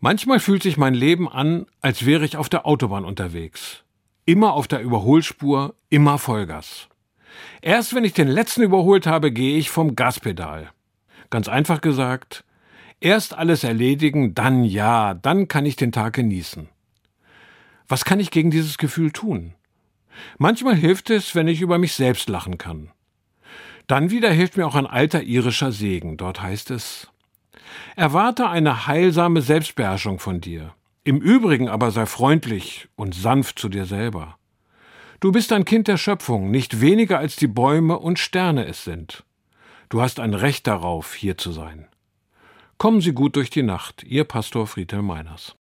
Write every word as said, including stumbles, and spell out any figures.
Manchmal fühlt sich mein Leben an, als wäre ich auf der Autobahn unterwegs. Immer auf der Überholspur, immer Vollgas. Erst wenn ich den letzten überholt habe, gehe ich vom Gaspedal. Ganz einfach gesagt, erst alles erledigen, dann ja, dann kann ich den Tag genießen. Was kann ich gegen dieses Gefühl tun? Manchmal hilft es, wenn ich über mich selbst lachen kann. Dann wieder hilft mir auch ein alter irischer Segen. Dort heißt es: Erwarte eine heilsame Selbstbeherrschung von dir. Im Übrigen aber sei freundlich und sanft zu dir selber. Du bist ein Kind der Schöpfung, nicht weniger als die Bäume und Sterne es sind. Du hast ein Recht darauf, hier zu sein. Kommen Sie gut durch die Nacht, Ihr Pastor Friedhelm Meiners.